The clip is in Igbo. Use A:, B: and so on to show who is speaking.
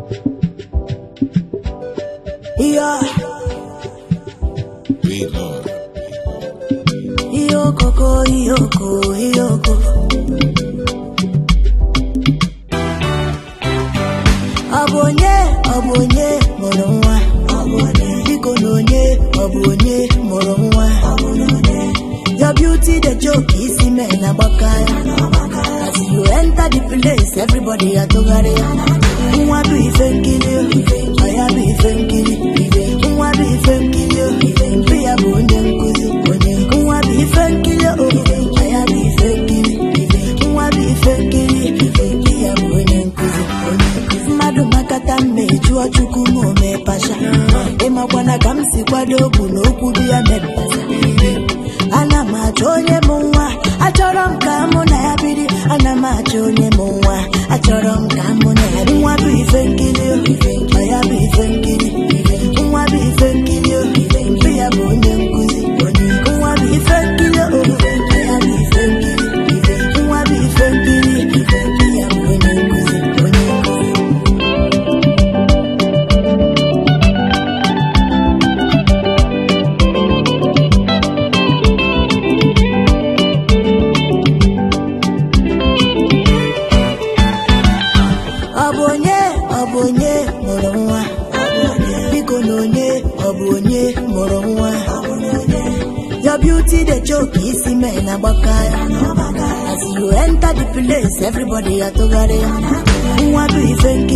A: Yeah.
B: Beat Lord.
A: Iyoko, Iyoko. Abonye, moronwa. Biko nonye, moronwa. Your beauty, the joke, is in me, bakaya. As you enter the place, everybody are togare. Nwa be thanking you, I be thanking you. Nwa be thanking you, be a bonye nkuzi. Nwa be thanking you, I be thanking you. Nwa be thanking you, be a bonye nkuzi. Madu makata mejua chukumu mepasha. Ema wana kamsi kwa dobu no kudia mepasa. Ana machonye mwa, achorom kamu na yabidi. Ana machonye mwa, achorom kamu na yabidi. Nwa be thanking you, I be thanking you. Nwa be thanking you, be a bonye nkuzi. Nwa be thanking you, I be thanking you. Nwa be thanking you, be a bonye nkuzi. Abonye, moronwa. Biko nonye, moronwa. Your beauty, the joke, is in me, bakaya. As you enter the place, everybody are togare. Nwa be thanking